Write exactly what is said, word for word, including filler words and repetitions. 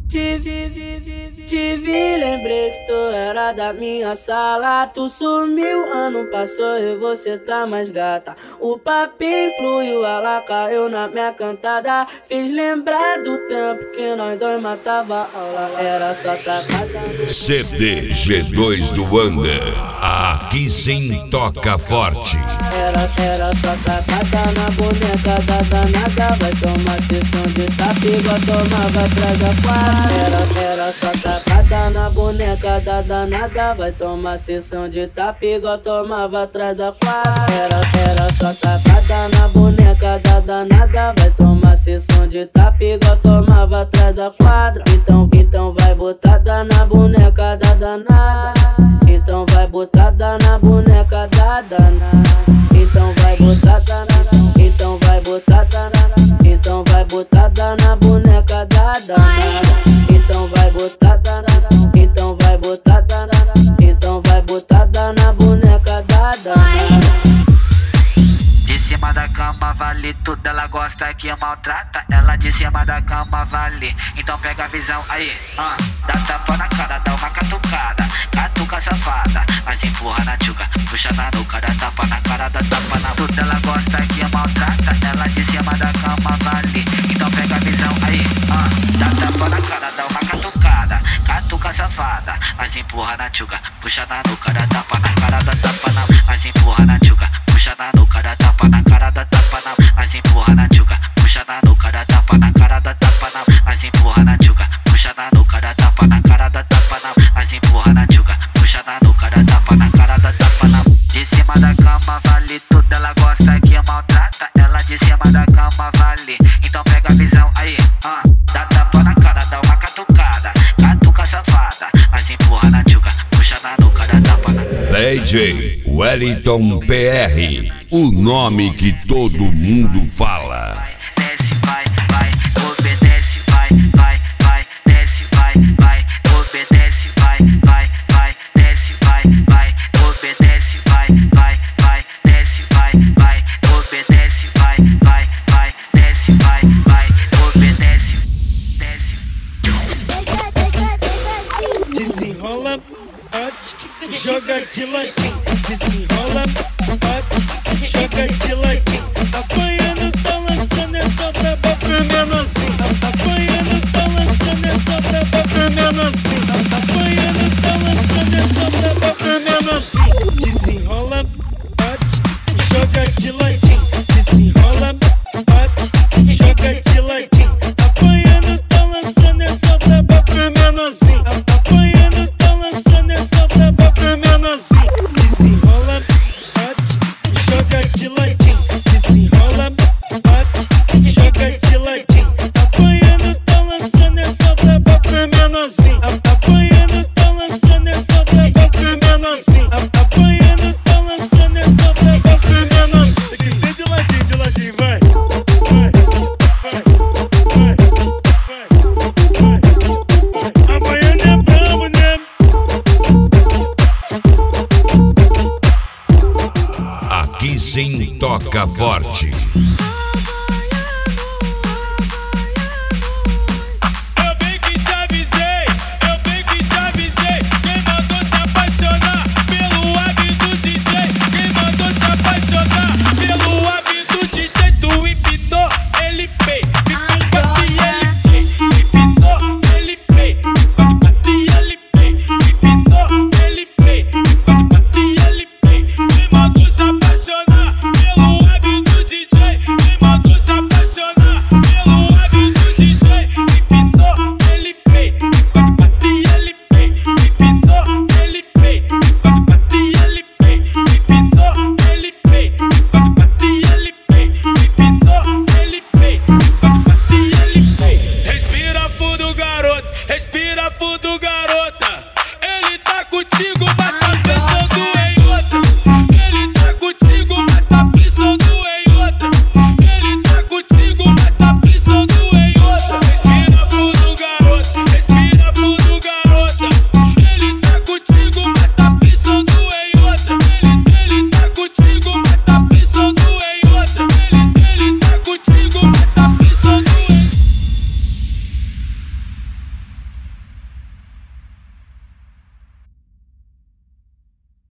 Te vi, te vi, lembrei que tu era da minha sala. Tu sumiu, ano passou e você tá mais gata. O papinho fluiu, ela caiu na minha cantada. Fiz lembrar do tempo que nós dois matava aula. Era só tacada. C D G dois do Wander, aqui sim toca forte. Era, era só tacada na boneca da danada. Vai tomar sessão de tapa igual tomava atrás da quadra. Era, era só tacada na boneca da danada. Vai tomar sessão de tapa igual tomava atrás da quadra. Era, era só tacada na boneca da danada. Vai tomar sessão de tapa igual tomava atrás da quadra. Então, então vai botada na boneca da danada. Então vai botada na boneca da danada. Então vai botada na, então vai botada na, então vai botada na boneca da danada. Então vai botada na, então vai botada na, então vai botada na boneca da danada. De cima da cama vale tudo, ela gosta que maltrata. Ela de cima da cama vale, então pega a visão aí, ah. Dá tapa na cara, dá uma catucada, catuca safada, mas empurra na tchuca, puxa na nuca, dá tapa na cara, dá tapa na tudo. Ela gosta que maltrata, ela de cima da cama vale, então pega a visão aí, ah. Dá tapa na cara, dá uma catucada, catuca safada, mas empurra na tchuca, puxa na nuca, dá tapa na cara, dá tapa na, mas empurra na tchuca, puxa na nuca, dá tapa na cara, dá tapa na, mas empurra na tchuca, puxa na nuca, dá tapa na cara, dá tapa na, mas empurra na tchuca, puxa na nuca, dá tapa na cara, dá tapa na, mas empurra na tchuca, puxa na nuca, dá tapa na cara, dá tapa na. De cima da cama vale tudo, ela gosta que maltrata. Ela de cima da cama vale, então pega a visão aí, ah. Dá tapa na cara, dá uma catucada, catuca safada, mas empurra na tchuca, puxa na nuca, dá tapa na. D J Wellington P R, o nome que todo mundo fala. Desce, vai, vai, obedece, vai, vai, vai, desce, vai, vai, obedece, vai, vai, vai, desce, vai, vai, obedece, vai, vai, vai, desce, vai, vai, obedece, vai, vai, vai, desce, vai, vai, obedece, desce. Desenrola, bate, joga de ladinho. Desenrola, bate,